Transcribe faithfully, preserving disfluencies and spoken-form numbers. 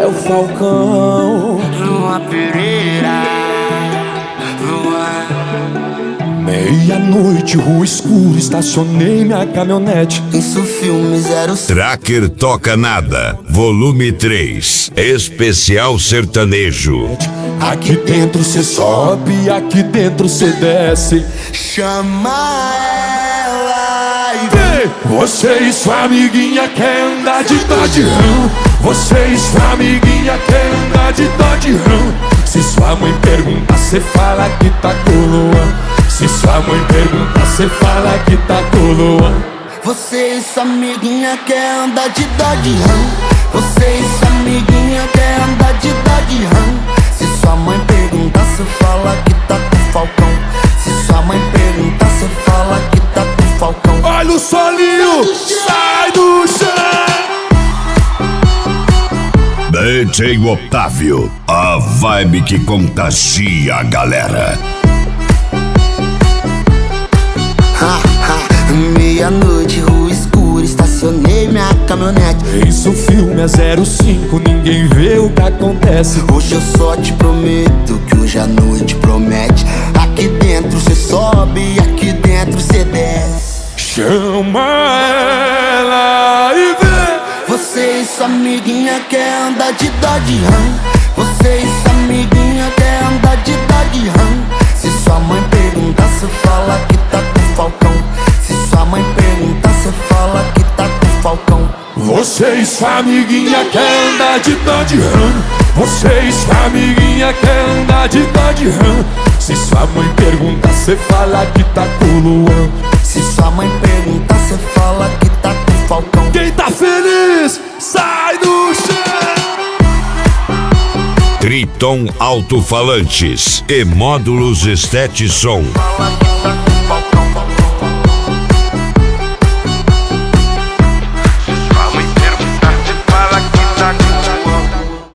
é o Falcão. Lua Pereira, Lua. Meia-noite, rua escura, estacionei minha caminhonete. Isso filme zero. Tracker Toca Nada, volume três, especial sertanejo. Aqui dentro cê sobe, aqui dentro cê desce. Chama ela e Ei, você e sua amiguinha quer andar de Dodge Ram. Você e sua amiguinha quer andar de Dodge Ram. Se sua mãe pergunta, cê fala que tá com o Luan. Se sua mãe pergunta, cê fala que tá com o Luan. você e sua amiguinha quer andar de Dodge Ram. Você e sua amiguinha quer andar de Dodge Ram. Se sua mãe perguntar, cê fala que tá com o Falcão. Se sua mãe perguntar, cê fala que tá com o Falcão. Olha o solinho, sai do chão. D J Otávio, a vibe que contagia a galera. Ha, ha, meia-noite, rua escura, estacionei minha caminhonete. Isso o filme é zero cinco, ninguém vê o que acontece. Hoje eu só te prometo que hoje a noite promete. Aqui dentro cê sobe, aqui dentro cê desce. Chama ela e vê. Você e sua amiguinha quer andar de Dodge Ram. Você e sua amiguinha quer andar de Dodge Ram. Se sua mãe perguntar, cê fala que tá com o Falcão. Se sua mãe perguntar, cê fala que tá com o Falcão. Você e sua amiguinha quer andar de Dodge Ram. Você e sua amiguinha quer andar de Dodge Ram. Se sua mãe perguntar, cê fala que tá com o Luan. Se sua mãe perguntar, cê fala que tá com o Falcão. Quem tá feliz, sai do chão. Triton Alto-Falantes e módulos Estet Som. Fala que tá